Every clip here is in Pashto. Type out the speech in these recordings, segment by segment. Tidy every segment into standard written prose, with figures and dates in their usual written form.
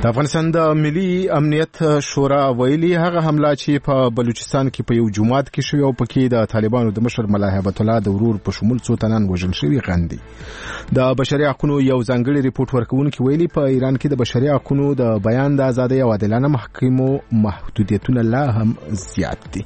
د افغانستان د ملي امنیت شورا ویلي هغه حمله چې په بلوچستان کې په یو جماعت کې شوې او پکې د طالبانو د مشر ملا هیبت الله د ورور په شمول څو تنان وژل شوي غندي. د بشري حقوقو یو ځانګړي ریپورت ورکوونکي ویلي په ایران کې د بشري حقوقو د بیان د ازادۍ او عادلانه محکمو محدودیتونه لا هم زیات دي.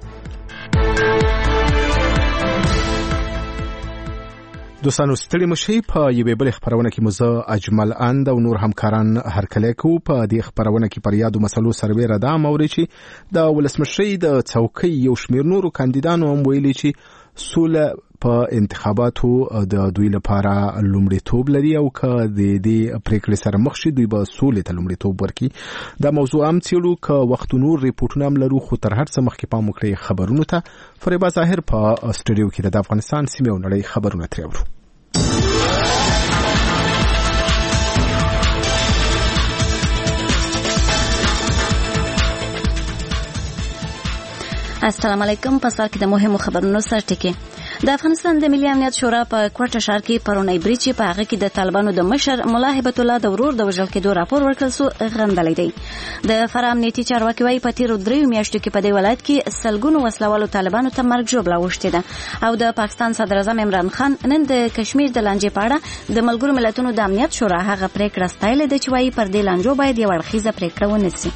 دوستانو ستړي مشي په یوې بل خبرونه کې مزه اجمل اند او نور همکاران هرکلی کو. په دې خبرونه کې پر یادو مسلو سرویره دا موري چې د ولسمشي د څوکۍ یو شمیر نورو کاندیدانو هم ویلي چې سوله په انتخاباتو د دوی لپاره لومړیتوب لري او که د دې پریکړې سره مخ شي دوی به سولې ته لومړیتوب ورکړي. دا موضوع هم څېړو که وخت نور ریپورټونه هم لرو خو تر هر څه مخکې پام وکړئ خبرونو ته. فریبا ظاهر په سټوډیو کې د افغانستان سیمې او نړۍ خبرونه ترې اورو. السلام علیکم. په سر کې د مهمو خبرونو سرټکی. د افغانستان د ملي امنیت شورا په کوټه ښار کې پرونی بریچ په هغه کې د طالبانو د مشر ملا هیبت الله د ورور د وژل کېدو راپور ورکړل سو غندلې دی. د فرا امنیتي چارواکي وايي په تیرو 3 میاشتو کې په دې ولایت کې سلګونو وسلوالو طالبانو ته مرګ ژوبله وشته ده او د پاکستان صدر اعظم عمران خان نن د کشمیر د لانجې په اړه د ملګرو ملتونو د امنیت شورا هغه پریکړه ستایلې ده چې وايي پر دې لانجو باید یو اړخیزه پریکړه ونیسي.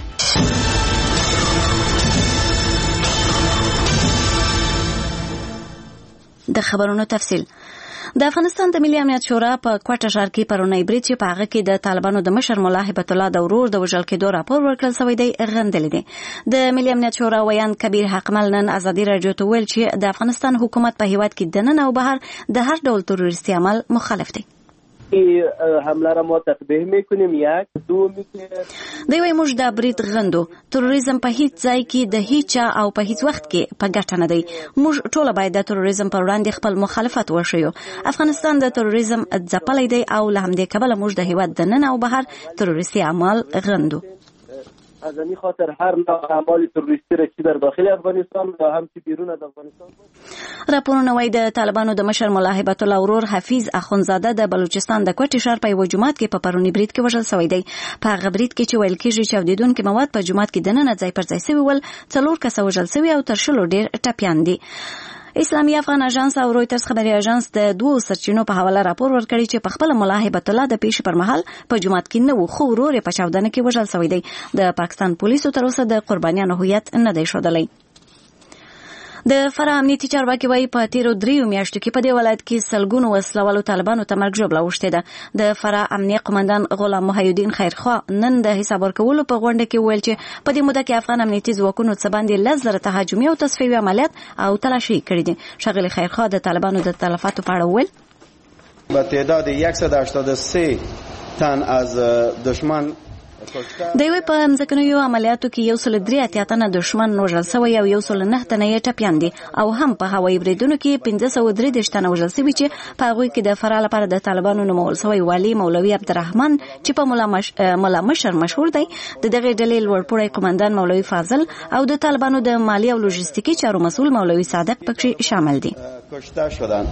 د خبرونو تفصیل. د افغانستان د ملي امنیت شورا په کوټه ښار کې پرونی بریچ په هغه کې د طالبانو د مشر ملا هیبت الله د ورور د وژل کېدو راپور ورکړل شوی دی غندل دي. د ملي امنیت شورا ویان کبیر حقمل نن ازادي رادیو ته ویل چې د افغانستان حکومت په هیواد کې د نن او بهر د هر ډول تروریستي عمل مخالف دی. حمله را ما تقبیح میکنیم. یک دو دی وای موږ د برید غندو. تروریزم په هیڅ ځای کې د هیڅ او په هیڅ وخت کې په ګټه نه دی. موږ ټول باید د تروریزم پر وړاندې خپل مخالفت وشیو. افغانستان د تروریزم ځپلې دی او له همدې کبله موږ د هیواد د نن او بهر تروریستي عمل غندو. از این خاطر هر نوع اعمال تروریستی را چې در داخل افغانستان و هم چې بیرون از افغانستان. راپورونه وايي د طالبانو د مشر ملا هیبت الله ورور حفیظ اخونزاده د بلوچستان د کوټه ښار په یو جماعت کې په پرونی برید کې وژل شوی دی. په هغه برید کې چې ویل کېږي چې اودیدونکو مواد په جماعت کې دننه ځای پر ځای شوی ول 4 کسه وژل شوی او تر شلو ډیر ټپیان دي. اسلامي افغان اژانس او رويټرز خبري اژانس د دوه سرچینو په حواله راپور ورکړی چې په خپل ملا هیبت الله د پیښې پر مهال په جماعت کې نه و خو ورور په چاودنه کې وژل شوی دی. د پاکستان پولیسو تر اوسه د قربانیانو هویت نه دی ښودلی. د فرا امنیتي چارواکي وايي په تیرو 3 میاشتو کې په دې ولایت کې سلګونو وسلوالو طالبانو ته مرګ ژوبله وشته ده. د فرا امنیه قومندان غلام محیدین خیرخوا نن د حساب ورکولو په غونډه کې ویل چې په دې موده کې افغان امنیتي ځواکونو څخه باندې 10,000 تهاجمي او تصفیوي عملیات او تلاشي کړي دي. شغله خیرخوا د طالبانو د تلفاتو په اړه ویل با تعداد 183 تن از دشمن دوی په مځکنیو عملیاتو کې 103 تنه دشمن وژل شوی او 109 تنه یې ټپیان دي او هم په هوایي بریدونو کې 503 تنه وژل شوي چې په هغوی کې د فرا لپاره د طالبانو نومول شوی والي مولوي عبدالرحمن چې په مولا مشر مشهور دی د دغه ډلې لوړپوړی قومندان مولوي فاضل او د طالبانو د مالی او لوجستیکي چارو مسؤل مولوي صادق پکې شامل دي. کشته شدن.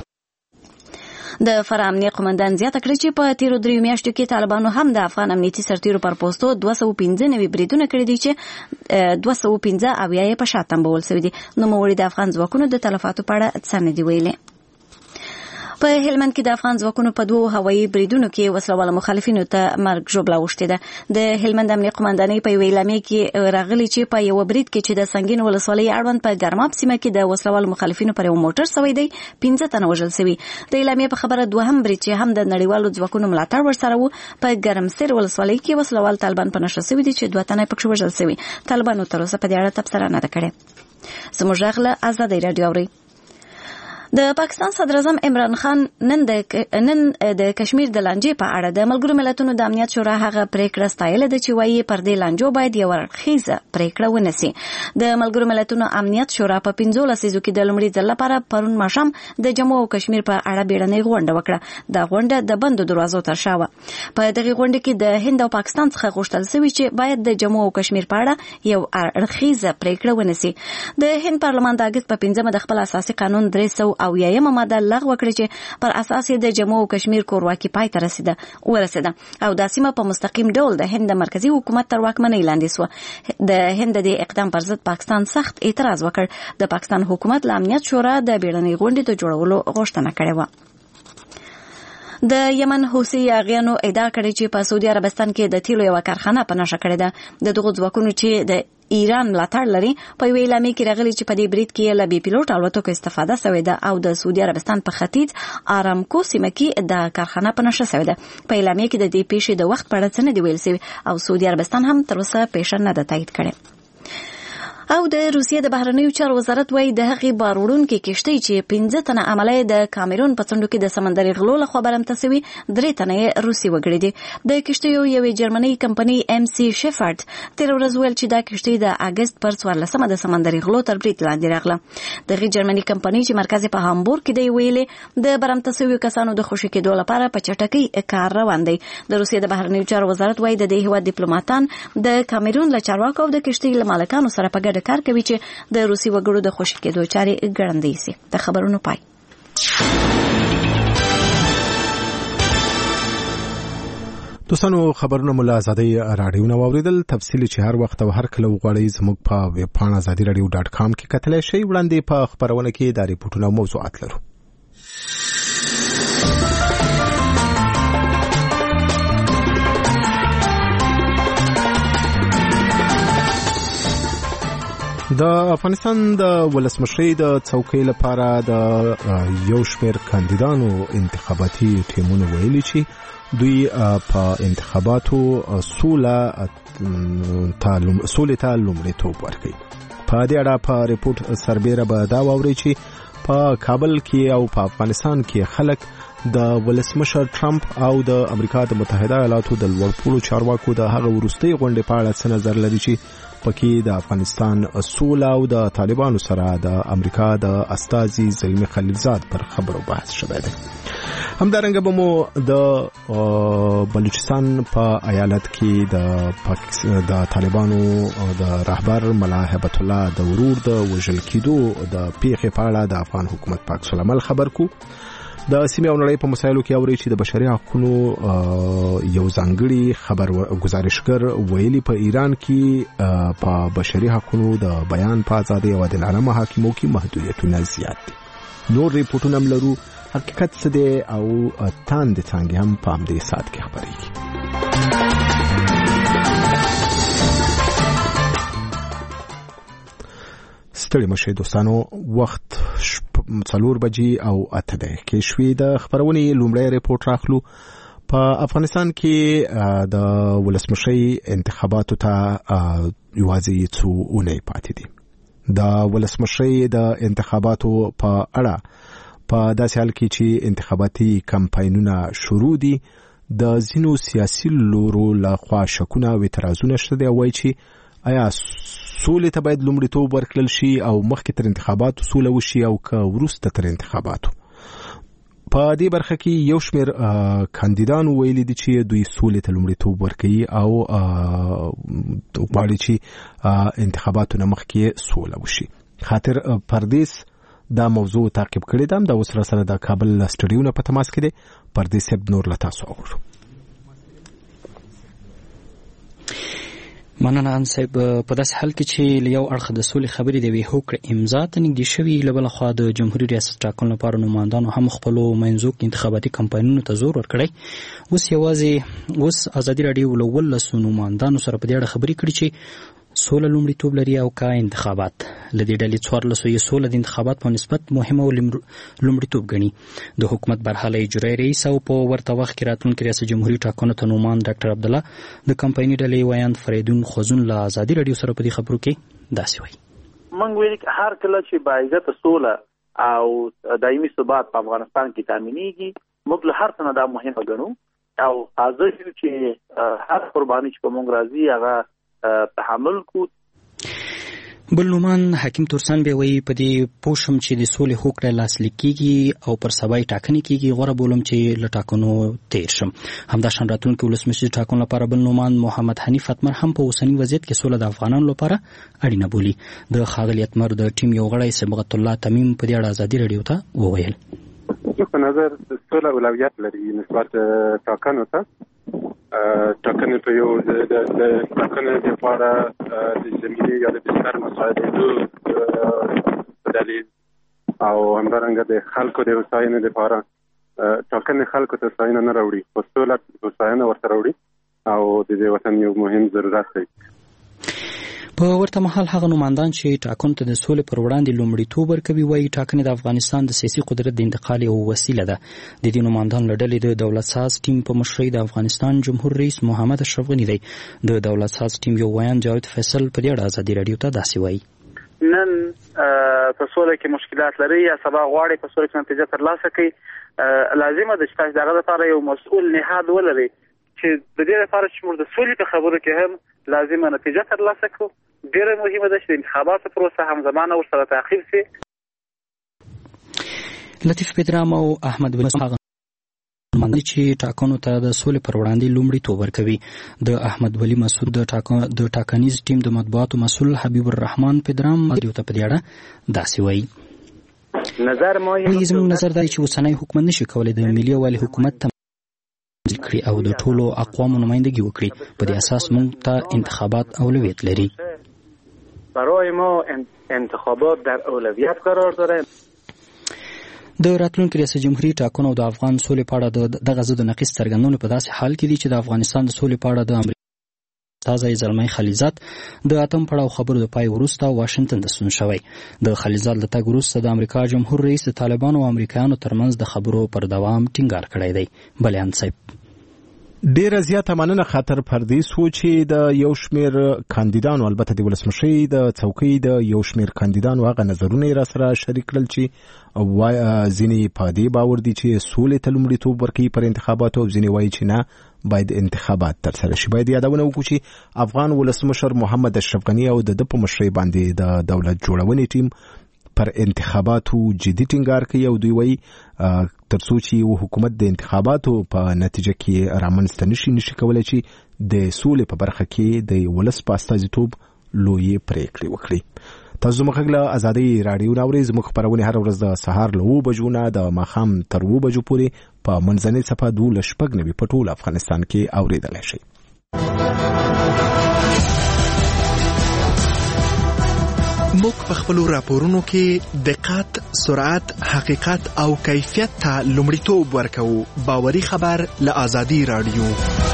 د فرا امنیه قومندان زیاته کړې چې په تیرو 3 میاشتو کې طالبانو هم د افغان امنیتي سرتیرو پر پوسټو 215 بریدونه کړي دي چې 215 اویا یې په شا تنبول شوي دي. نوموړي د افغان ځواکونو د تلفاتو په اړه څه نه دي ویلي. په هلمند کې د افغان ځواکونو په 2 هوایي بریدونو کې وسلوال مخالفینو ته مرګ ژوبله وشته ده. د هلمند امنیه قومندانۍ په اعلامیه کې راغلي چې په یو برید کې چې د سنگین ولسوالۍ اړوند په ګرماب سیمه کې د وسلوال مخالفینو پر یو موټر سوی دی 15 تنه وژل شوي. د اعلامیه په خبره دوهم برید چې هم د نړیوالو ځواکونو ملاتړ ورسره وو په ګرمسیر ولسوالۍ کې وسلوال طالبان په نشه شوي دي چې 2 تنه پکې وژل شوي. طالبانو تر اوسه په دې اړه تبصره نه ده کړې. زموږ غږ له ازادي رادیو اوري. د پاکستان صدر اعظم عمران خان نن د کشمیر د لانجې په اړه د ملګرو ملتونو د امنیت شورا هغه پریکړه ستایله ده چې وايي پر دې لانجو باید یو اړخیزه پریکړه ونیسي. د ملګرو ملتونو امنیت شورا په 15 لسیزو کې د لومړي ځل لپاره پرون ماښام د جموں او کشمیر په اړه بیړنۍ غونډه وکړه. دا غونډه د بندو دروازو تر شا وه. په دغه غونډه کې د هند او پاکستان څخه غوښتل شوی چې باید د جموں او کشمیر په اړه یو اړخیزه پریکړه ونیسي. د هند پارلمان د اگست په 15 د خپل اساسي قانون 300 270 ماده لغوه کړې چې پر اساس د جمهور او کشمیر کورواکي پای ته ورسېده او د سیمه په مستقیم ډول د هند مرکزی حکومت تر واکمنۍ لاندې سو. د هند د اقدام پر ضد پاکستان سخت اعتراض وکړ. د پاکستان حکومت له امنیت شورا د بیړنۍ غونډې د جوړولو غوښتنه کړې و. د یمن حوثي یاغیانو ادعا کړې چې په سعودي عربستان کې د تیلو یو کارخانه په نشه کړې ده. د دغو ځواکونو چې د ایران ملاتړ لري په یوې اعلامیه کې راغلي چې په دې برید کې له بي پیلوټ الوتکو استفاده شوې ده او د سعودي عربستان په ختیځ آرامکو سیمه کې د کارخانه په نشه شوې ده. په اعلامیه کې د دې پیښې د وخت په اړه څه نه دی ویل شوی او سعودي عربستان هم تر اوسه پیښه نه ده تایید کړې. او د روسیې د بهرنیو چارو وزارت وايي د هغې بار وړونکې کشتۍ چې 15 تنه عمله د کامرون په څنډو کې د سمندري غلو لخوا برمته شوي 3 تنه یې روسي وګړي دي. د کشتیو یوې جرمني کمپنۍ MC شیفرد تیر ورځ ویل چې دا کشتۍ د اګست پر 14 د سمندري غلو تر برید لاندې راغله. دغه جرمني کمپنۍ چې مرکز په هامبورګ کې دی ویلې د برمته شویو کسانو د خوشي کېدو لپاره په چټکۍ کار روان دی. د روسیې د بهرنیو چارو وزارت وايي د دې هیواد ډیپلوماټان د کامرون له چارواکو او د کشتۍ له مالکانو سره په ګډه کار کوي چې د روسي وګړو د خوشي کېدو چارې ګړندۍ سي. د خبرونو پای. دوستانو خبرونه مو له آزادۍ راډیو نه واوریدل. تفصیلی چې هر وخت او هر کله وغواړئ زموږ په ویب پاڼه azadiradio.com کې کتلی شئ. وړاندې په خبرونه کې دا ریپورټونه او موضوعات لرو. د افغانستان د ولسمشرۍ د څوکۍ لپاره د یو شمېر کاندیدانو انتخاباتي ټیمونو ویلي چې دوی په انتخاباتو سولې ته لومړیتوب ورکوي. په دې اړه په ریپورت سربیره به دا واورئ چې په کابل کې او په افغانستان کې خلک د ولسمشر ټرمپ او د امریکا د متحده ایالاتو د لوړپوړو چارواکو د هغه وروستۍ غونډې په اړه څه نظر لري چې پکې د افغانستان سوله او د طالبانو سره د امریکا د استازي زلمي خلیلزاد پر خبرو بحث شوی دی. همدارنګه به مو د بلوچستان په ایالت کې د طالبانو د رهبر ملا هیبت الله د ورور د وژل کېدو د پیښې په اړه د افغان حکومت په عکس العمل خبر کو. د سیمې او نړۍ په مسایلو کې اوري چې د بشري حقوقو یو ځانګړي خبر گزارشګر ویلي په ایران کې په بشري حقوقو د بیان په ازادۍ او عادلانه محاکمو کې محدودیتونه زیات دي. نور ریپورتونه هم لرو. حقیقت څه دی او تاند څنګه هم په همدې ساعت کې خبرېږي. ستړي مشه دوستانو. وخت 4 بجې او 8 دقیقې شوې. د خبرونې لومړی ریپورت راخلو. په افغانستان کې د ولسمشرۍ انتخاباتو ته یوازې څو اونۍ پاتې دي. د ولسمشرۍ د انتخاباتو په اړه په داسې حال کې چې انتخاباتي کمپاینونه شروع دي د ځینو سیاسي لورو لخوا شکونه او اعتراضونه شته دي. وایي چې آیا سولې ته باید لومړیتوب ورکړل شي او مخکې تر انتخاباتو سوله وشي او که وروسته تر انتخاباتو. په دې برخه کې یو شمېر کاندیدانو ویلي دي چې دوی سولې ته لومړیتوب ورکوي او غواړي چې انتخاباتو نه مخکې سوله وشي. خاطر پردیس دا موضوع تعقیب کړی دی. دا اوس سره د کابل سټډیو نه په تماس کې دی. پردیس صاحب نور له تاسو اورو. مننه ان صاحب. په داسې حال کې چې یو اړخ د سولې خبرې د وی هوکړه امضا ته نږدې شوي، له بل خوا د جمهوریت ریاست ټاکنو لپاره نمایندانو هم خپلو منځو کې انتخاباتي کمپاینونو ته زور ورکړی. اوس ازادي راډیو له 12 نمایندانو سره په دې اړه خبرې کړې چې سوله لومړیتوب لري او کا انتخابات. لدې ډلې 1400 یې سوله د انتخابات په نسبت مهمه او لومړیتوب ګڼي. د حکومت برحاله اجرایي رئیس او په ورته وخت کې راتلونکي ریاست جمهوریت ټاکنو ته نومان ډاکټر عبدالله د کمپایني ډلې ویاند فریدون خوزون له ازادي راډیو سره په دې خبرو کې داسې وایي. موږ ویل چې هر کله چې باعزته سوله او دایمي ثبات په افغانستان کې تامینېږي موږ له هر څه نه دا مهمه ګڼو او حاضر یو چې هر قرباني چې په موږ راځي هغه تحمل کو. بلنومان حکیم تورسن به وی په دې پوښم چې د سولې هوکړه لاسلیک کیږي او پر سبا ټاکنې کیږي غوړه بولم چې لټاکنو تیر شم همدا شان راتلونکي ولسمشر ټاکنو لپاره بلنومان محمد حنیف اتمر هم په اوسنی وضعیت کې سوله د افغانانو لپاره اړینه بولي د ښاغلي اتمر د ټیم یو غړی صبغت الله تمیم په دې اړه ازادي رادیو ته وویل په نظر سوله اولویت لري نسبت ټاکنو ته ټاکنې په یو د ټاکنې لپاره د زمینې یا د بستر مساعدېدو په دلیل او همدارنګه د خلکو د هوساینې لپاره ټاکنې خلکو ته هوساینه نه راوړي خو سوله هوساینه ورته راوړي او د دې وطن یو مهم ضرورت دی. په ورته مهال هغه نوماندان چې ټاکنو ته د سولې پر وړاندې لومړیتوب ورکوي وایي ټاکنې د افغانستان د سیاسي قدرت د انتقال یوه وسیله ده. د دې نوماندان له ډلې د دولت ساز ټیم په مشرۍ د افغانستان جمهور رئیس محمد اشرف غني دی. د دولت ساز ټیم یو ویان جاوید فیصل په دې اړه ازادي رادیو ته داسې وایي: نن په سوله کې مشکلات لري یا سبا غواړي په سوله کې نتیجه ترلاسه کړي لازمه ده چې تاسو دغه لپاره یو مسؤل نهاد ولري چې د دې لپاره چې موږ د سولې په خبرو کې هم لازمه نتیجه ترلاسه کړو. ډیره مهمه ده چې د انتخاباتو پروسه همزمانه ورسره تعقیب شي. لطیف پدرام او احمد بن مسعود نوماندان چې ټاکنو ته د سولې پر وړاندې لومړیتوب ورکوي. د احمد ولی مسعود د ټاکنیز ټیم د مطبوعاتو مسؤل حبیب الرحمن پدرام رادیو ته په دې اړه داسې وایي: نظر ما زموږ نظر دی چې اوسنی حکومت نشي کولی د ملي یووالي حکومت تمثیل کړي او د ټولو اقوامو نمایندګي وکړي. په دې اساس موږ ته انتخابات اولویت لري. برای ما انتخابات در اولویت قرار داره. د راتلونکي ریاست جمهوریت ټاکنو او د افغان سولې په اړه دغه ضد نقیص څرګندونې په داسې حال کې دي چې د افغانستان د سولې په اړه د امریکا استازی زلمی خلیزات د اتم پړاو خبرو د پای وروسته واشنگټن ته ستون شوی. د خلیزات له تګ وروسته د امریکا جمهور رئیس د طالبانو او امریکایانو ترمنځ د خبرو پر دوام ټینګار کړی دی. بلیان صاحب: ډیره زیاته مننه. خاطر پردیس و چې د یو شمیر کاندیدانو البته د ولسمشي د څوکۍ د یو شمیر کاندیدانو هغه نظرونه را سره شریک کړل چې ځینې په دې باور دي چې سولې ته لومړیتوب ورکوي پر انتخاباتو او ځینې وایي چې نه باید انتخابات ترسره شي. باید یادونه وکړو چې افغان ولسمشر محمد اشرف غني او د په مشرۍ باندې د دولت جوړونې ټیم پر انتخاباتو جدي ټینګار کوي او دوی وایي ترڅو چې حکومت د انتخاباتو په نتیجه کې رامنځته نشي کولای چې د سولې په برخه کې د ولس په استازیتوب لویې پریکړې وکړي. تاسو موږ له ازادي رادیو ناوري زموږ خبرونه هر ورځ د سهار له 9 بجو نه د ماښام تر 2 بجو پورې په منځنۍ صفحه 12 په ټول افغانستان کې اوریدلای شئ. موږ په خپلو راپورونو کې دقت، سرعت، حقیقت او کیفیت ته لومړیتوب ورکوو. باوري خبر له ازادي رادیو.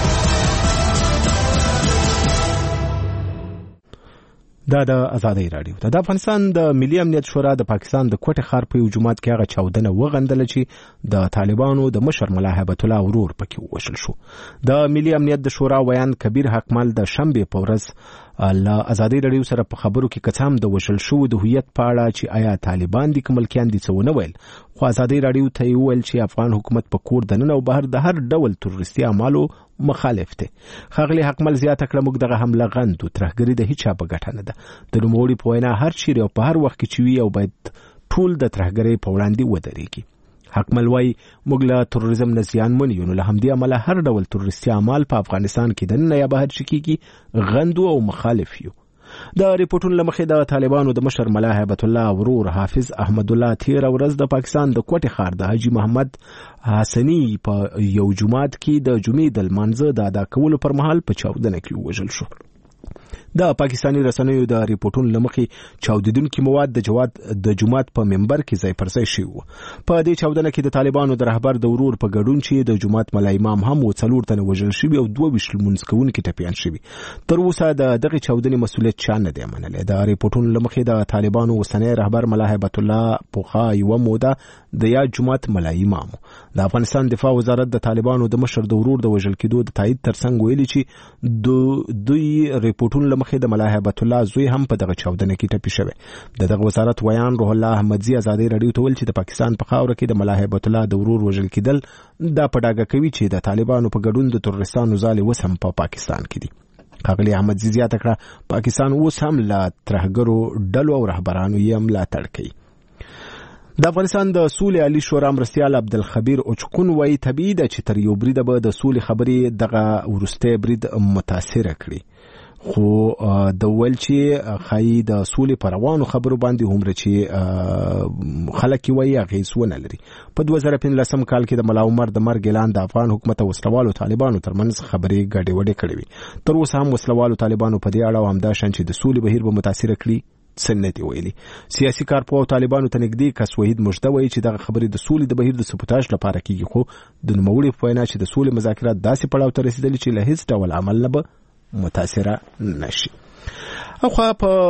دا د ازادي رادیو د افغانستان د ملي امنیت شورا د پاکستان د کوټه ښار په جمعات کې هغه چاودنه وغندل چې د طالبانو د مشر ملا هیبت الله ورور پکې وشل شو. د ملي امنیت د شورا ویان کبیر حکمل د شنبه په ورځ له ازادي رادیو سره په خبرو کې کڅام د وشل شو د هویت په اړه چې آیا طالبان دي کوم کېان دي څه نه ویل. خو ازادي رادیو ته ویل چې افغان حکومت په کور دننه او بهر د هر ډول تروریستي اعمالو مخالف دی. خاغلی حکمل زیاته کړه موږ دغه حمله غند او ترهګری د هیڅ چا په ګټه نه ده. د نوموړي په وینا هر چیرې او په هر وخت کې چې وي او باید ټول د ترهګری په وړاندې ودرېږي. حکمل وايي موږ له تروریزم نه زیانمن یو، له همدې امله هر ډول تروریستي اعمال په افغانستان کې دننه یا بهر شکیږي غندو او مخالف یو. د ریپورتونو لمخې د طالبانو د مشر ملا هیبت الله ورور حافظ احمد الله تیر ورځ د پاکستان د کوټه ښار د حاجی محمد حسنی په یو جمعات کې د جمعې د لمانځه د ادا کولو پر مهال په چاودنه کې وژل شو. د پاکستاني رسنیو د ریپورتونو لمخې چاودیدونکو مواد د جمعات په منبر کې ځای پر ځای شوی. په دې چاودنه کې د طالبانو د رهبر د ورور په ګډون چې د جمعات ملا امام هم و 4 تنه وژل شوی او 22 لمونځ کوونکي ټپيان شوی. تر اوسه دغه چاودنې مسؤلیت چا نه دی منلی. د ریپورتونو لمخې د طالبانو وسنی رهبر ملا هیبت الله پوخا یو موده د یا جمعات ملا امام د افغانستان دفاع وزارت د طالبانو د مشر د ورور د وژل کېدو د تایید ترڅنګ ویلي چې دوی ریپورتونو لمخې د ملا هیبت الله زوی هم په دغه چاودنه کې ټپي شوی. دغه وزارت ویان روح الله احمدزي ازادي رادیو ته ویل چې د پاکستان په خاوره کې د ملا هیبت الله د ورور وژل کېدل دا په ډاګه کوي چې د طالبانو په ګډون د تروریستانو ځالې وسم په پاکستان کې دي. ښاغلي احمدزي زیاته کړه پاکستان اوس هم له ترهګرو ډلو او رهبرانو یې ملاتړ کوي. د افغانستان د سولې عالی شورا مرستیال عبدالخبیر اوچقون وایي طبیعي ده چې تر یو بریده به د سولې خبرې دغه وروستی برید متاثره کړي، خو د ویل چې خایي د سولې په روانو خبرو باندې هومره چې خلک وایي اغېز ونه لري. په 2015 کال کې د ملا عمر د مرګ اعلان د افغان حکومت او وسلوالو طالبانو ترمنځ خبرې ګډې وډې کړې وي. تر اوسه هم وسلوالو طالبانو په دې اړه همدا شان چې د سولې بهیر به متاثره کړي سنتي ویلي. سیاسي کارپوه طالبانو ته نږدې کس وحید مجده وایي چې دغه خبرې د سولې د بهیر د سپوتاژ لپاره کیږي، خو د نوموړي په وینا چې د سولې مذاکرات داسې پړاو ته رسیدلي چې له هیڅ ډول عمل نه به متاثره نشي. اخو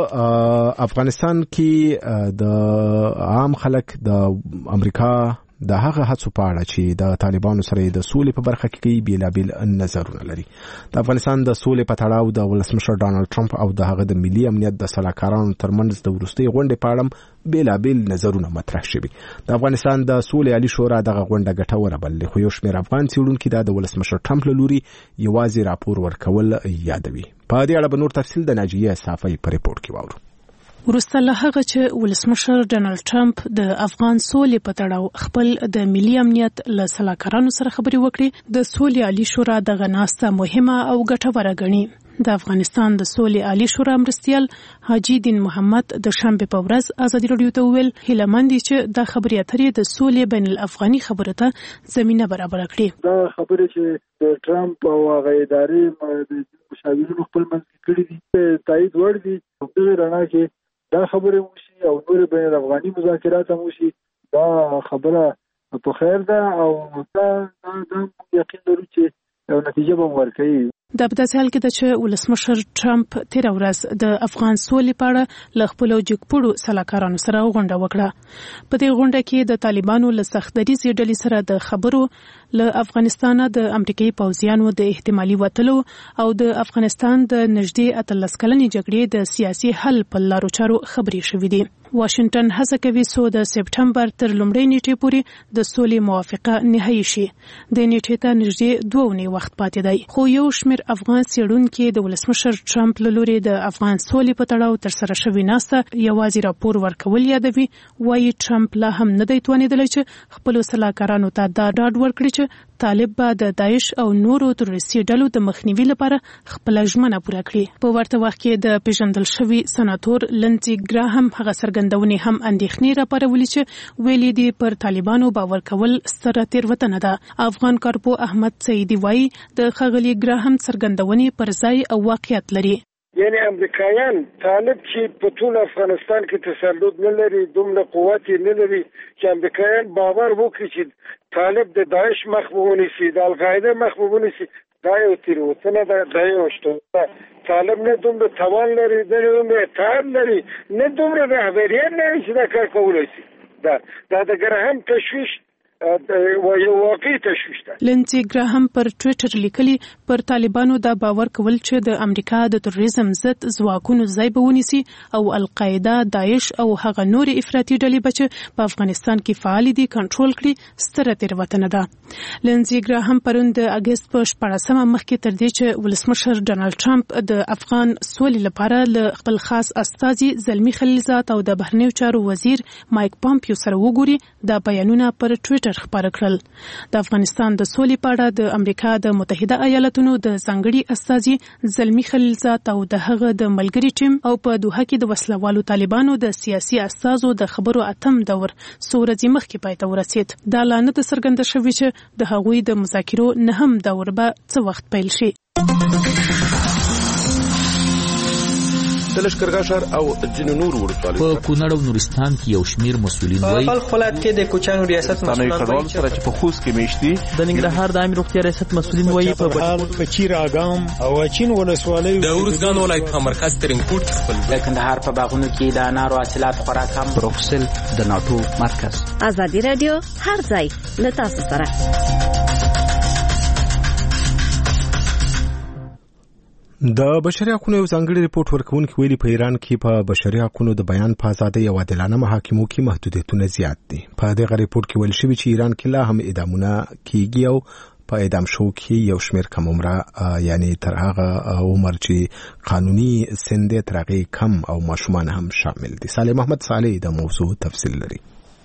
په افغانستان کې د عام خلک د امریکا د هغه هڅو په اړه چې د طالبانو سره د سولې په برخه کې بیلابیل نظرونه لري. د افغانستان د سولې په تړاو د ولسمشر ډانلډ ټرمپ او د هغه د ملي امنیت د سلاکارانو ترمنځ د وروستۍ غونډې په اړه بیلابیل نظرونه مطرح شوي. د افغانستان د سولې عالی شورا دغه غونډه ګټوره بللې، خو یو شمېر افغان څېړونکي دا د ولسمشر ټرمپ له لوري یوازې راپور ورکول یادوي. په دې اړه به نور تفصیل د ناجیه صافی په ریپورت کې واورو. وروسته له هغه چې ولسمشر ډانلډ ټرمپ د افغان سولې په تړاو خپل د ملي امنیت له سلاکارانو سره خبرې وکړې، د سولې عالی شورا دغه ناسته مهمه او ګټوره ګڼي. د افغانستان د سولې عالی شورا مرستیال حاجی دین محمد د شنبه په ورځ ازادي رادیو ته وویل هیله مند دي چې د خبرې اترې د سولې بین الافغاني خبرو ته زمينه برابر کړي. دا خبرې چې د ټرمپ او هغه ادارې د مشاورینو خپل منځ کې کړې دي تایید وړ دي. په دې رڼا کې دا خبره وشي او نور بین الافغاني مذاکرات هم وشي، دا خبره په خیر ده او دا یقین لرو چې یو نتیجه به ورکړي. دا په داسې حال کې ده چې ولسمشر ټرمپ تیر ورځ د افغان سولې په اړه له خپلو جګپوړو سلاکارانو سره غونډه وکړه. په دې غونډه کې د طالبانو له سختدریزې ډلې سره د خبرو، له افغانستان د امریکایي پوځیانو د احتمالي وتلو او د افغانستان د نږدې 13 کلنې جګړې د سیاسي حل په لارو چارو خبرې شوې دي. واشنگټن هڅه کوي څو د سپټمبر تر لومړۍ نیټې پورې د سولې موافقه نهایی شي. د نیټې ته نږدې 2 اونۍ وخت پاتې دی، خو یو شمېر افغان څېړونکي د ولسمشر ټرمپ له لوري د افغان سولې په تړاو ترسره شوې ناسته یوازې راپور ورکول یادوي. وایي ټرمپ لا هم نه دی توانېدلی چې خپلو سلاکارانو ته دا ډاډ ورکړي چې طالب به د داعش او نورو تروریستي ډلو د مخنیوي لپاره خپل ژمنه پوره کړي. په ورته وخت کې د پیژندل شوی سناتور لنزي ګراهم هغه څرګندونې هم اندېښنې راپارولې چې ویلي دي پر طالبانو باور کول ستره تېروتنه ده. افغان کارپوه احمد سعیدي وایي د ښاغلي ګراهم څرګندونې پر ځای او واقعیت لري. یعنی امریکایان طالب چې په ټول افغانستان کې تسلط نه لري، دومره قوت نه لري چې امریکایان باور وکړي چې طالب د داعش مخ به ونیسي، د القاعده مخ به ونیسي. دا یو تېروتنه ده، دا یو شته. طالب نه دومره توان لري، نه دومره اطاعت لري، نه دومره رهبریت لري چې دا کار کولی شي. دا د ګراهم تشویش یو واقعي تشویش ده. لنزي ګراهم پر ټویټر لیکلي پر طالبانو دا باور کول چې د امریکا د تروریزم ضد ځواکونو ځای به ونیسي او القاعده، داعش او هغه نور افراطي ډلې به چې په افغانستان کې فعال دي کنټرول کړي ستره تېروتنه ده. لنزي ګراهم پرون د اګست په 14مه مخکې تر دې چې ولسمشر ډانلډ ټرمپ د افغان سولې لپاره له خپل خاص استازي زلمي خلیلزاد او د بهرنیو چارو وزیر مایک پامپیو سره وګوري دا بیانونه پر ټویټر خبره کړل. د افغانستان د سولې په اړه د امریکا د متحده ایالاتونو د ځانګړي استازي زلمي خلیلزاد او د هغه د ملګري ټیم او په دوحه کې د وسلوالو طالبانو د سیاسي استازو د خبرو اتم دور څو ورځې مخکې پای ته ورسید. دا لا نه ده څرګنده شوې چې د هغوی د مذاکرو نهم دور به څه وخت پیل شي. د لښکرګاه ښار او ځینو نورو ولسوالیو په کونړ او نورستان کې یو شمېر مسؤلین وایي په خپل ولایت کې د کوچانو ریاست مسؤلین وایي چې په خوست کې میشتي د ننګرهار د عامه روغتیا ریاست مسؤلین وایي په چیر اګام او چین ولسوالیو د ورزګان ولایت په مرکز ترنګپورت خپل د کندهار په باغونو کې د انارو حاصلات خورا کم. بروکسل د ناتو مرکز. ازادي رادیو هر ځای د تاسو سره. د بشري حقوقو یو ځانګړي ریپورت ورکوونکي ویلي په ایران کې په بشري حقوقو د بیان په ازادۍ او عادلانه محاکمو کې محدودیتونه زیات دي. په دغه ریپورت کې ویل شوی چې ایران کې لا هم اعدامونه کیږي او په اعدام شو کې یو شمېر کم عمره یعنی تر هغه عمر چې قانوني سن دی تر هغې کم او ماشومان هم شامل دي. صالح محمد صالح د موضوع تفصیل لري.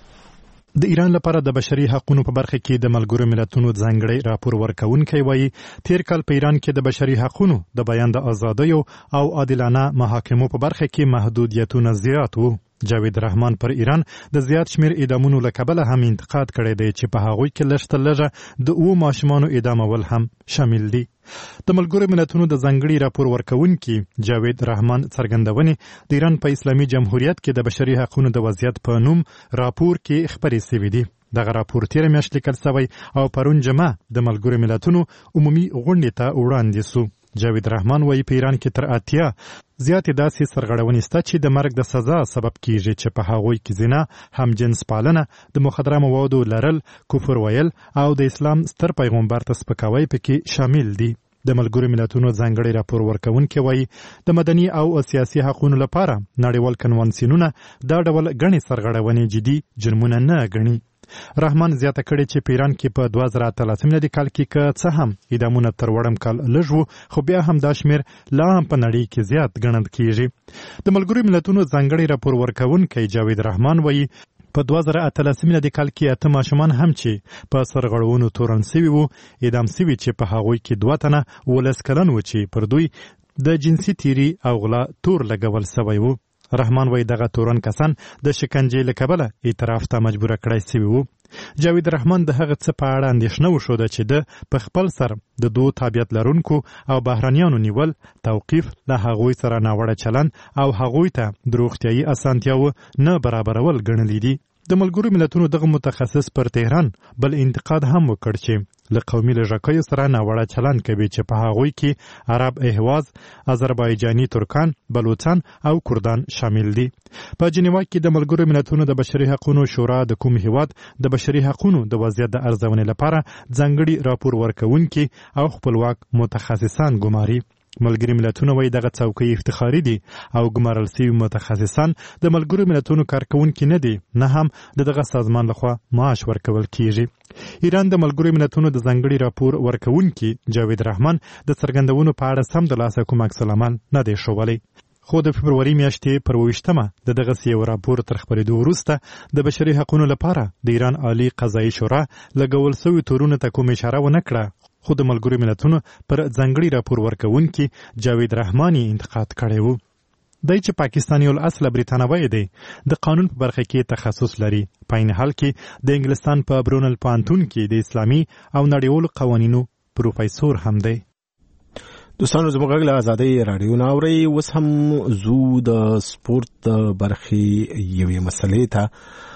د ایران لپاره د بشري حقوقو په برخه کې د ملګرو ملتونو ځانګړی راپور ورکونکی وایي تیر کال په ایران کې د بشري حقوقو د بیان د ازادۍ او عادلانه محاکمو په برخه کې محدودیتونه زیات وو. جاوید رحمان پر ایران د زیات شمیر اعدامونو له کبله هم انتقاد کړی دی چې په هغوی کې لږ تر لږه د 7 ماشومانو اعدامول هم شامل دي. د ملګرو ملتونو د ځانګړي راپور ورکونکي جاوید رحمان څرګندونې د ایران په اسلامي جمهوریت کې د بشري حقوقو د وضعیت په نوم راپور کې خپرې شوي دي. دغه راپور تیر میاشت لیکل شوی او پرون جمعه د ملګرو ملتونو عمومي غونډې ته وړاندې شو. جاوید رحمان وایي په ایران کې تر 80 زیاتې داسې سرغړونې شته چې د مرګ د سزا سبب کیږي چې په هغوی کې زنا، همجنس پالنه، د مخدره موادو لرل، کفر ویل او د اسلام ستر پیغمبر ته سپکاوی پکې شامل دي. د ملګرو ملتونو ځانګړی راپور ورکونکي وایي د مدني او سیاسي حقوقو لپاره نړیوال کنوانسیونونه دا ډول ګڼې سرغړونې جدي جرمونه نه ګڼي. رحمان زیاته کړې چې په ایران کې په 2013 میلادي کال کې که څه هم اعدامونه تر وړم کال لږ وو، خو بیا هم دا شمېر لا هم په نړۍ کې زیات ګڼل کیږي. د ملګرو ملتونو ځانګړی راپور ورکونکی جاوید رحمان وایي په 2013 میلادي کال کې 8 ماشومان هم چې په سرغړونو تورن سوي وو اعدام سوي چې په هغوی کې 2 تنه 19 کلن وو چې پر دوی د جنسي تیری او غلا تور لګول سوی وو. رحمان وایي دغه تورن کسان د شکنجې له کبله اعتراف ته مجبوره کړی سوي وو. جاوید رحمان د هغه څه په اړه اندېښنه وښوده چې د په خپل سر د 2 تابعیت لرونکو او بهرنیانو نیول، توقیف، له هغوی سره ناوړه چلند او هغوی ته د روغتیایي اسانتیاوو نه برابرول ګڼلي دي. د ملګرو ملتونو دغه متخصص پر تهران بل انتقاد هم وکړ چې له قومي لږکیو سره ناوړه چلند کوي چې په هغوی کې عرب، اهواز، آذربایجاني ترکان، بلوچان او کردان شامل دي. په جنیوا کې د ملګرو ملتونو د بشري حقوقو شورا د کوم هیواد د بشري حقوقو د وضعیت د ارزونې لپاره ځانګړي راپور ورکونکي او خپلواک متخصصان ګماري. ملګري ملتونه وایي دغه څوکۍ افتخاري دي او ګمارل شوي متخصصان د ملګرو ملتونو کارکوونکي نه دي، نه هم دغه سازمان لخوا معاش ورکول کیږي. ایران د ملګرو ملتونو د ځانګړي راپور ورکونکي جاوید رحمان د څرګندونو په اړه سم د لاسه کوم عکس العمل نه دی ښوولی. خو د فبروري میاشتې پر 28مه د دغسې یو راپور تر خپرېدو وروسته د بشري حقوقو لپاره د ایران عالی قضایي شورا لګول سوي تورونو ته کوم اشاره ونه کړه، خو د ملګرو ملتونو پر ځانګړي راپور ورکونکي جاوید رحماني انتقاد کړی وو. دی چې پاکستاني الاصله بریتانوی دی، د قانون په برخه کې تخصص لري، په عین حال کې د انګلستان په برونل پوهنتون کې د اسلامي او نړیوالو قوانینو پروفیسور هم دی. دوستانو زموږ غږ له ازادۍ راډیو نه اورئ. اوس هم زو د سپورت د برخې یوې مسلې ته.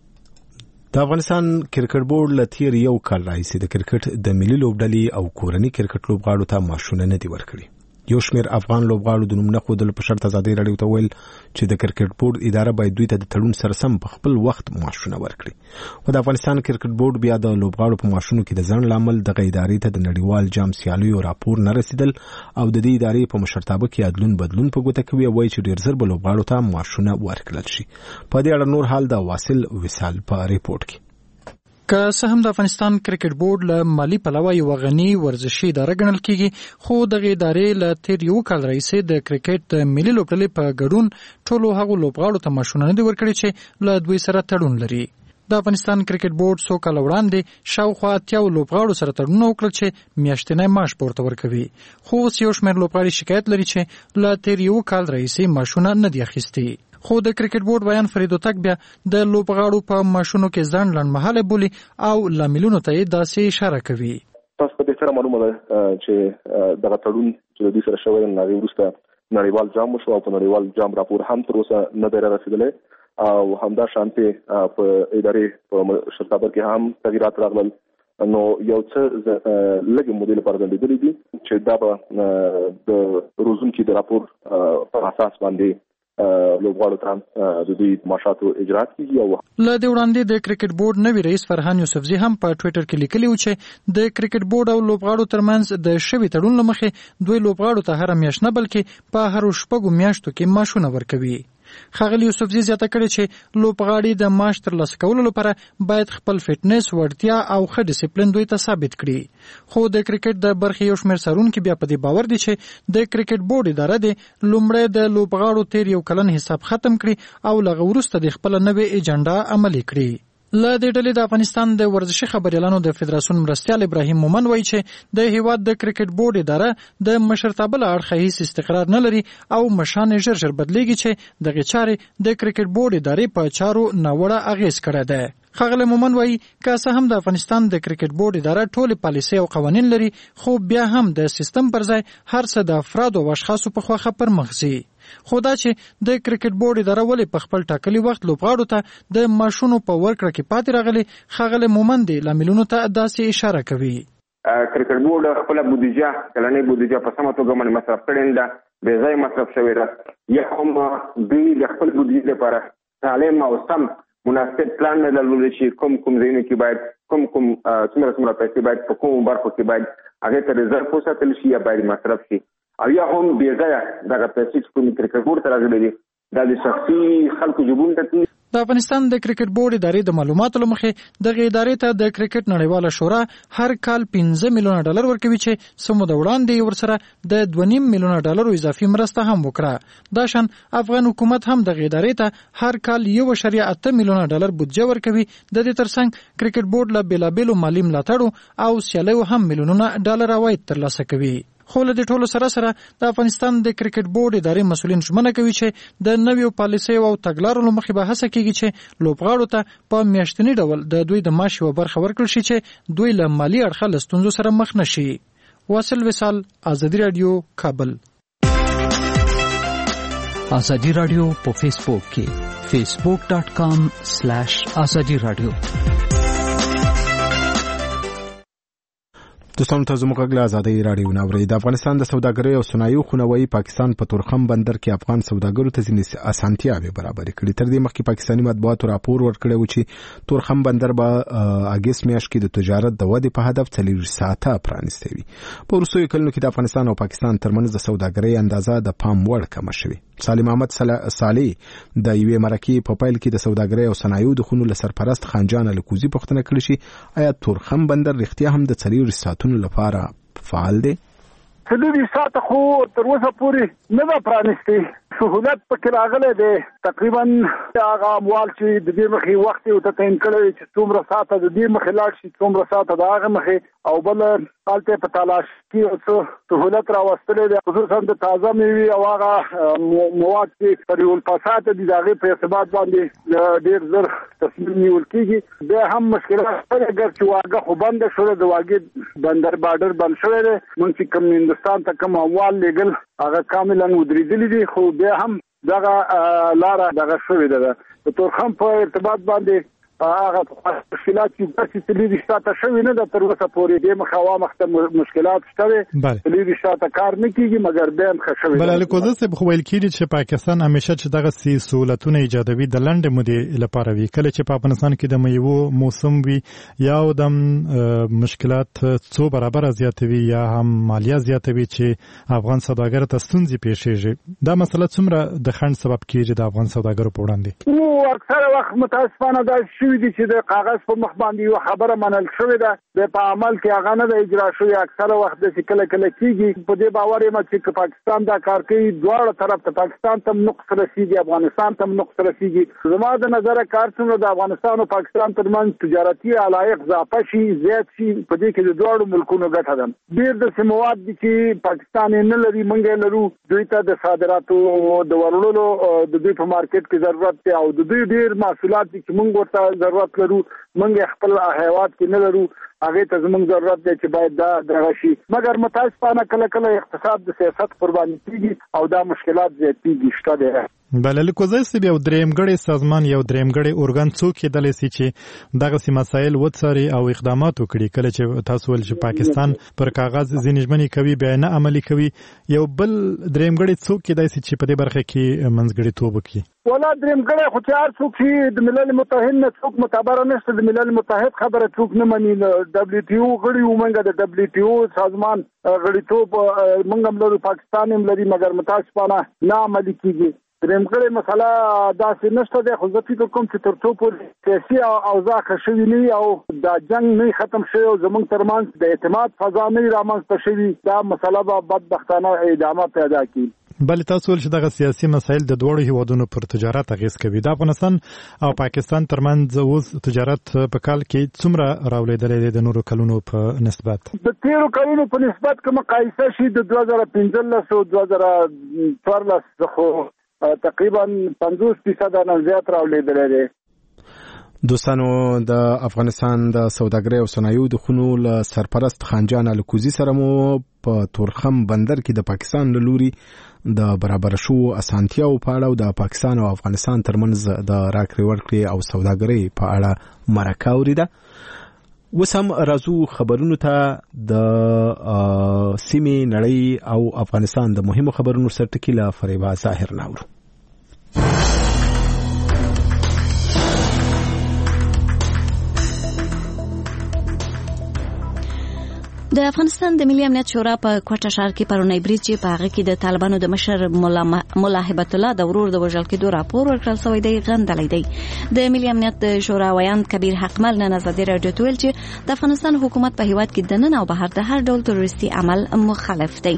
د افغانستان کرکټ بورډ له تیر یو کال راهیسې د کرکټ د ملي لوبډلې او کورني کرکټ لوبغاړو ته معاشونه نه دي ورکړي. یو شمېر افغان لوبغاړو د نوم نه ښودلو په شرط ازادۍ راډیو ته ویل چې د کرکټ بورډ اداره باید دوی ته د تړون سره سم په خپل وخت معاشونه ورکړي. خو د افغانستان کرکټ بورډ بیا د لوبغاړو په معاشونو کې د ځنډ لامل دغه ادارې ته د نړیوال جام سیالیو راپور نه رسیدل او د دې ادارې په مشرتابه کې ادلون بدلون په ګوته کوي او وایي چې ډېر زر به لوبغاړو ته معاشونه ورکړل شي. په دې اړه نور حال د واصل وصال په ریپورت کې. که څه هم د افغانستان کرکټ بورډ له مالی پلوه یو غني ورزشي اداره ګڼل کیږي، خو دغه ادارې له تیر یو کال راهیسې د کرکټ د ملي لوبډلې په ګډون ټولو هغو لوبغاړو ته معاشونه نه دي ورکړي چې له دوی سره تړون لري. د افغانستان کرکټ بورډ څو کاله وړاندې شاوخوا 80 لوبغاړو سره تړونونه وکړل چې میاشتنی معاش پورته ورکوي، خو اوس یو شمېر لوبغاړي شکایت لري چې له تیر یو کال راهیسې معاشونه نه دي اخیستي. خو د کرکټ بورډ بیان فرید وتک بیا د لوبغاړو په معاشونو کې ځنډ لنډمهاله بولي او لاملونو ته یې داسې اشاره کوي. تاسو ته بهتره معلومه ده چې دغه تړون چې د دې سره شوی نه وروسته نړیوال جام وشو او په نړیوال جام راپور هم تر اوسه نه دی رسیدلی او همدا شانتې په ادارې په مشرتابه کې هم تغییرات راغلل. نو یو څه لږ مودې لپاره ځنډېدلي دي چې دا به د روزونکي د راپور پر اساس باندې لوبغاړو ته د دوی معاشاتو اجرات کیږي. او له دې وړاندې د کرکټ بورډ نوي رئیس فرهان یوسفزي هم په ټویټر کې لیکلي و چې د کرکټ بورډ او لوبغاړو ترمنځ د شوي تړون له مخې دوی لوبغاړو ته هر میاشت نه بلکې په هر شپږو میاشتو کې معاشونه ورکوي. ښاغلي یوسفزي زیاته کړې چې لوبغاړي د معاش ترلاسه کولو لپاره باید خپل فټنس وړتیا او ښه ډیسپلین دوی ته ثابت کړي خو د کرکټ د برخې یو شمېر څارونکي بیا په دې باور دي چې د کرکټ بورډ اداره د لومړی د لوبغاړو تیر یو کلن حساب ختم کړي او له هغه وروسته د خپله نوې ایجنډا عملي کړي له دې ډلې د افغانستان د ورزشي خبریالانو د فدراسیون مرستیال ابراهیم مومن وایي چې د هیواد د کرکټ بورډ اداره د مشرتابه له اړخه هیڅ استقرار نه لري او مشان ژر ژر بدلیږي چې دغه چارې د کرکټ بورډ ادارې په چارو ناوړه اغیز کړی دی ښاغلی مومن وایي که څه هم د افغانستان د کرکټ بورډ اداره ټولې پالیسۍ او قوانین لري خو بیا هم د سیستم پر ځای هر څه د افرادو او اشخاصو په خوښه پر مخ ځي خو دا چې د کرکټ بورډ اداره ولې په خپل ټاکلي وخت لوبغاړو ته د معاشونو په ورکړه کې پاتې راغلي ښاغلی مومن د لاملونو ته داسې اشاره کوي کرکټ بورډ خپله بودیجه کلنۍ بودیجه په سمه توګه باندې مصرف کړې ده بې ځایه مصرف شوې ده یا هم دوی د خپل بودیجې لپاره سالم او سم مناسب پلان نه درلودی چې کوم ځایونو کې باید کوم څومره پیسې باید په کومو برخو کې باید هغې ته ریزرف وساتل شي یا باید مصرف شي او یا هم بې ځایه دغه پیسې چې کومې کرکټ بورډ ته راغلي دي دا د شخصي خلکو جیبونو ته تلي د افغانستان د کرکټ بورډ ادارې د معلوماتو له مخې دغه ادارې ته د کرکټ نړیواله شورا هر کال 15 میلیونه ډالر ورکوي چې څه موده وړاندې ورسره د 2.5 میلیونه ډالرو اضافي مرسته هم وکړه دا شان افغان حکومت هم دغه ادارې ته هر کال 1.8 میلیونه ډالر بودجه ورکوي د دې ترڅنګ کرکټ بورډ له بیلابیلو مالي ملاتړو او سیالیو هم میلیونونه ډالر عواید ترلاسه کوي خو له دې ټولو سره د افغانستان د کرکټ بورډ ادارې مسؤلین ژمنه کوي چې د نویو پالیسیو او تګلارو له مخې به هڅه کیږي چې لوبغاړو ته په میاشتني ډول د دوی د معاش یوه برخه ورکړل شي چې دوی له مالي اړخه له ستونزو سره مخ نه شي واصل وصال ازادي رادیو کابل ازادي رادیو په فیسبوک کې facebook.com/ازادي رادیو دوستانو ته زموږ غږ له ازادۍ راډیو نه اورئ د افغانستان د سوداګرۍ او صنایعو خونوایي پاکستان په تورخم بندر کې افغان سوداګرو ته ځینې اسانتیاوې برابرې کړې تر دې مخکې پاکستاني مطبوعاتو راپور ورکړی و چې تورخم بندر به اګست میاشت کې د تجارت د ودې په هدف 4 ساعته پرانیستی وي په وروستیو کلونو کې د افغانستان او پاکستان ترمنځ د سوداګرۍ اندازه د پام وړ کمه شوې سالم احمد صالح د یوې مرکې په پیل کې د سوداګرۍ او صنایعو د خونو له سرپرست خانجان الکوزي پوښتنه کړې چې آیا تورخم بندر رښتیا هم د 4 ساعتونو لپاره فعال دی؟ 4 ساعته خو تر اوسه پورې نه ده پرانیستې سهولت پکې راغلی دی تقریبا هغه اموال چې د دې مخې وخت یې ورته تعین کړی چې څومره ساعته د دې مخې لاړ شي څومره ساعته د هغه مخې او بل هلته په تلاش کې یو څه سهولت راوستلی دی خصوصا د تازه میوې او هغه مواد چې پر یول پاساته دي د هغې په ارتباط باندې ډېر زر تصمیم نیول کېږي بیا هم مشکلات شته اګر چې واګه خو بنده شوې د واګې بندر بارډر بند شوی دی موږ چې کوم هندوستان ته کوم اموال لېږل هغه کاملا ودرېدلي دي خو بیا هم دغه لاره دغه شوې ده د تورخم په ارتباط باندې هغه مشکلات چې داسې 4 ساعته شوي نه ده تر اوسه پورې دې مخه وامخته مشکلات شته دي 4 ساعته کار نه کېږي مګر بیا هم ښه شوي بله الکوزه صاحب خو ویل کېږي چې پاکستان همیشه چې دغسې سهولتونه ایجادوي د لنډې مودې لپاره وي کله چې په افغانستان کې د میوو موسم وي یا دم مشکلات څو برابره زیاتوي یا هم مالیه زیاتوي چې افغان سوداګر ته ستونزې پیښیږي دا مسله څومره د خنډ سبب کېږي د افغان سوداګرو په وړاندې نو اکثره وخت متاسفانه دا شوي دي چې د کاغذ په مخ باندې یو خبره منل شوې ده په عمل کې هغه نه ده اجرا شوې اکثره وخت داسې کله کېږي په دې باور یم چې پاکستان دا کار کوي دواړه طرف ته پاکستان ته نقص رسیږي افغانستان ته نقص رسیږي زما د نظره کار څنګه د افغانستان او پاکستان ترمنځ تجارتي علایق اضافه شي زیات شي په دې کې د دواړو ملکونو ګټه ده ډېر داسې مواد دي چې پاکستان نه لري موږ لرو دوی ته د صادراتو د ورلولو د دوی په مارکیټ کې ضرورت دی او د دوی ډېر محصولات دي چې موږ ورته ضرورت لرو موږ خپل هیواد کې نه لرو هغه ته زموږ ضرورت دی چې باید دا دغه شي مګر متاسفانه کله اقتصاد د سیاست قرباني کیږي او دا مشکلات زیاتېږي شته دی بله الکوزه صاحب یو درېیمګړی سازمان یو درېیمګړی ارګان څوک کېدلی سي چې دغسې مسایل وڅاري او اقدامات وکړي کله چې تاسو ویل چې پاکستان پر کاغذ ځینې ژمنې کوي بیا نه عملي کوي یو بل درېیمګړی څوک کېدای سي چې په دې برخه کې منځګړیتوب وکړي ولا درېیمګړی خو چې هر څوک چې د ملل متحد نه څوک معتبره نشته د ملل متحد خبره څوک نه مني WTO غړي وو موږ د WTO سازمان غړیتوب موږ هم لرو پاکستان هم لري مګر متاسفانه نه عملي کېږي درېمګړې مسله داسې نشته دی، خو زه فکر کوم چې تر څو پورې سیاسي اوضاع ښه شوي نه وي او دا جنګ نه ختم شوی او زموږ ترمنځ د اعتماد فضا نه رامنځته شوي، دا مسله به بدبختانه ادامه پیدا کړي. بل تاسو ول چې دغه سیاسي مسایل د دوړو هیوادونو پر تجارت اغیز کوي. د افغانستان او پاکستان ترمنځ اوس تجارت په کال کې څومره راولېدلې ده د نورو کلونو په نسبت؟ د تیرو کلونو په نسبت که مقایسه شي د 2015 او 2014 خو تقریبا 50% نه زیات راولېدلې ده. دوستانو د افغانستان د سوداګرۍ او صنایعو د خونو له سرپرست خانجان الکوزي سره مو په تورخم بندر کې د پاکستان له لوري د برابر شو اسانتیاو په اړه او د پاکستان او افغانستان ترمنځ د راکړې ورکړې او سوداګرۍ په اړه مرکه اوریده. اوس هم راځو خبرونو ته د سیمې نړۍ او افغانستان د مهمو خبرونو سرټکی له فریبا ظاهر ناورو. د افغانستان د ملي امنیت شورا په کوټه ښار کې پرونی برید چې په هغه کې د طالبانو د مشر مولا هبت الله د ورور د وژل کېدو راپور ورکړل شوی دی غندلی دی. د ملي امنیت شورا ویان کبیر حقمل نن ازادي راډیو ته ویل چې د افغانستان حکومت په هیواد کې د نن او بهر د هر ډول تروریستي عمل مخالف دی.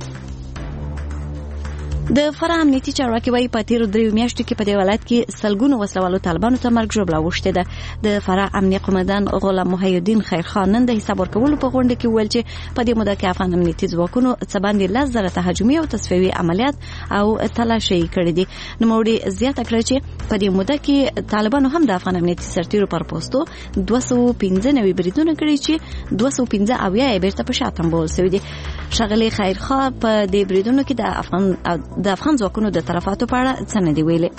د فراه امنیتي چارواکي وايي په تیرو 3 میاشتو کې په دې ولایت کې سلګونو وسلوالو طالبانو ته مرګ ژوبله وشته ده. د فراه امنیتي قومندان غلام محی الدین خیرخان نن د حساب ورکولو په غونډه کې ویل چې په دې موده کې افغان امنیتي ځواکونو څه باندې 10,000 تهاجمي او تصفیوي عملیات او تلاشي کړي دي. نوموړي زیاته کړه چې په دې موده کې طالبانو هم د افغان امنیتي سرتیرو پر پوسټو 215 بریدونه کړي چې 215 اویا یې بیرته په شاتم بول شوی دي. شغلي خیرخان په دې بریدونو کې د افغان ځواکونو د تلفاتو په اړه څه نه دی ویلي.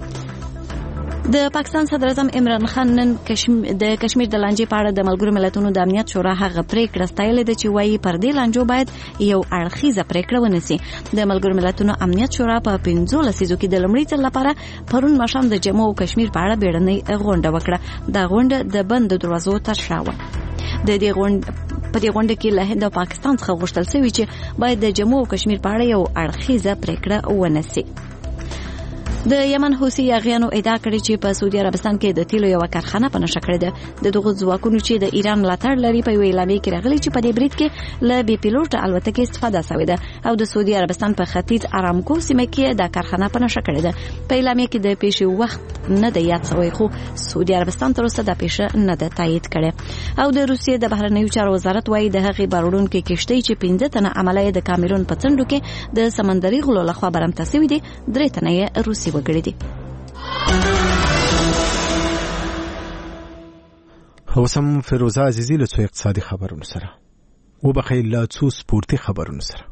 د پاکستان صدر اعظم عمران خان نن د کشمیر د لانجې په اړه د ملګرو ملتونو د امنیت شورا هغه پریکړه ستایلې ده چې وایي پر دې لانجو باید یو اړخیزه پریکړه ونیسي. د ملګرو ملتونو امنیت شورا په 15 لسیزو کې د لومړي ځل لپاره پرون ماښام د جموں او کشمیر په اړه بیړنۍ غونډه وکړه. دا غونډه د بند دروازو تر شا وه. د دې غونډه کې له هند او پاکستان څخه غوښتل شوی چې باید د جموں او کشمیر په اړه یو اړخیزه پریکړه ونیسي. د یمن حوثي یاغیانو ادعا کړې چې په سعودي عربستان کې د تیلو یو کارخانه په نشه کړې ده. د دغه ځواکونو چې د ایران ملاتړ لري په ویلانې کې راغلي چې په دې برید کې له بي پیلوټ الوتکې استفاده شوې ده او د سعودي عربستان په ختیځ ارامکو سیمه کې د کارخانه په نشه کړې ده. په اعلامیه کې د پیښې وخت نه دی یاد شوی خو سعودي عربستان تر اوسه د پیښه نه ده تایید کړې. او د روسیې د بهرنیو چارو وزارت وايي د هغې باروړونکو کشتۍ چې 15 تنه عملیه د کامرون په څنډو کې د سمندري غلو لخوا برمته شوي دي 3 تنه یې روسي وګړي دي. اوسم فیروزه عزیزی له څو اقتصادي خبرونو سره او بخیل له څو سپورتي خبرونو سره.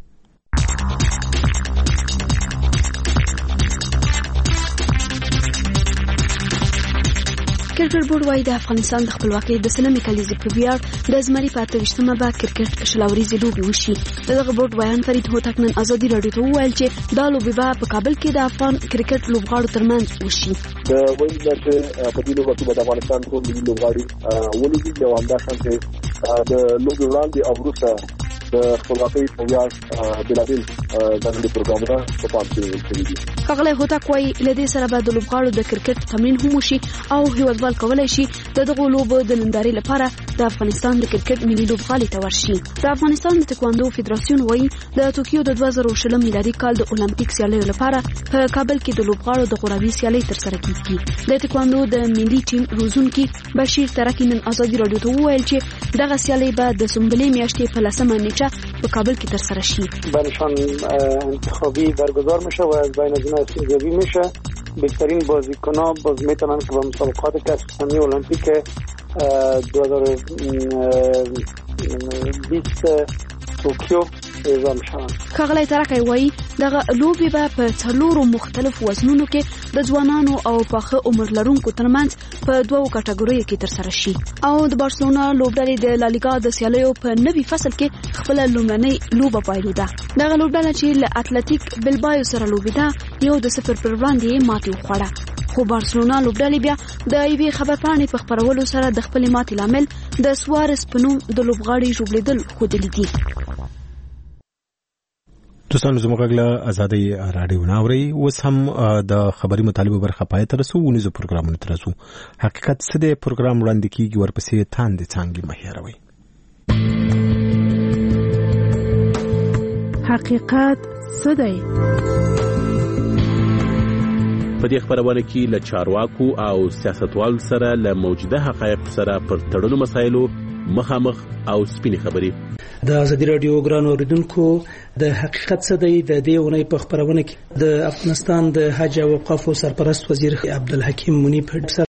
کرکټ بورډ وايي د افغانستان د خپلواکۍ د سلمې کلیزې په ویاړ د زمري په 28مه به کرکټ شلاوريزي لوبي وشي. دغه بورډ ویان فرید هوتک نن ازادي راډیو ته وویل چې دا لوبي به په کابل کې د افغان کرکټ لوبغاړو ترمنځ وشي. د وایي چې په دې لوبه کې د افغانستان ټول ملي لوبغاړي ولوبي او همدا څنګه د لوبي وړاندې او وروسته د خپلواکۍ په ویاړ بلابل ځانګړي پروګرامونه په پام کې شوي دي. ښاغلی هوتک وايي له دې سره به د لوبغاړو د کرکټ تمرین هم وشي او هیوادوال کولی شي د دغو لوبو د نندارې لپاره د افغانستان د کرکټ ملي لوبغالي ته ورشي. د افغانستان د تکواندو فدراسیون وايي د توکیو د 2020 میلادي کال د اولمپیک سیالیو لپاره په کابل کې د لوبغاړو د غوراوي سیالۍ ترسره کیږي. د تکواندو د ملي ټیم روزونکي بشیر ترکی نن ازادي راډیو ته وویل چې دغه سیالۍ به د سنبلې میاشتې په 10مه نیټه په کابل کې ترسره شي. بینشان انتخابی برگزار میشه و از بین از اینا استیزابی میشه. بهترین بازیکن‌ها باز میتونن که به مسابقات کسب جهانی المپیک 2020 توکیو اعزام شوند. ښاغلی ترکی وایي دغه لوبې به په 4 مختلف وزنونو کې د ځوانانو او پاخه عمر لرونکو ترمنځ په 2 کټګوریو کې ترسره شي. او د بارسلونا لوبډلې د لالیګا د سیالیو په نوي فصل کې خپل لومړنۍ لوبه پایلوده. دغه لوبډله چې له اتلتیک بلبایو سره لوبېده 1-0 پر وړاندې ماتې وخوړه. خو بارسلونا لوبډلې بیا د یوې خبرپاڼې په خپرولو سره د خپلې ماتې لامل د سوارس په نوم د لوبغاړي ژوبلېدل ښودلي دي. دوستانو زموږ غږ له ازادۍ راډیو ناوري اوس هم د خبري مطالبه برخه پای ته رسو ونیزو پروګرامونه تر رسو حقیقت څه دی پروګرام وړاندې کیږي ورپسې تاندې څانګې مهیروي حقیقت څه دی په دې خبرونه کې له چارواکو او سیاستوالو سره له موجوده حقایق سره پر تړلو مسایلو مخامخ او سپینې خبرې د ازادي رادیو ګران اوریدونکو د حقیقت څه دی د دې ونې په خبرونه کې د افغانستان د حج او اوقاف سرپرست وزیر عبدالحکیم منیب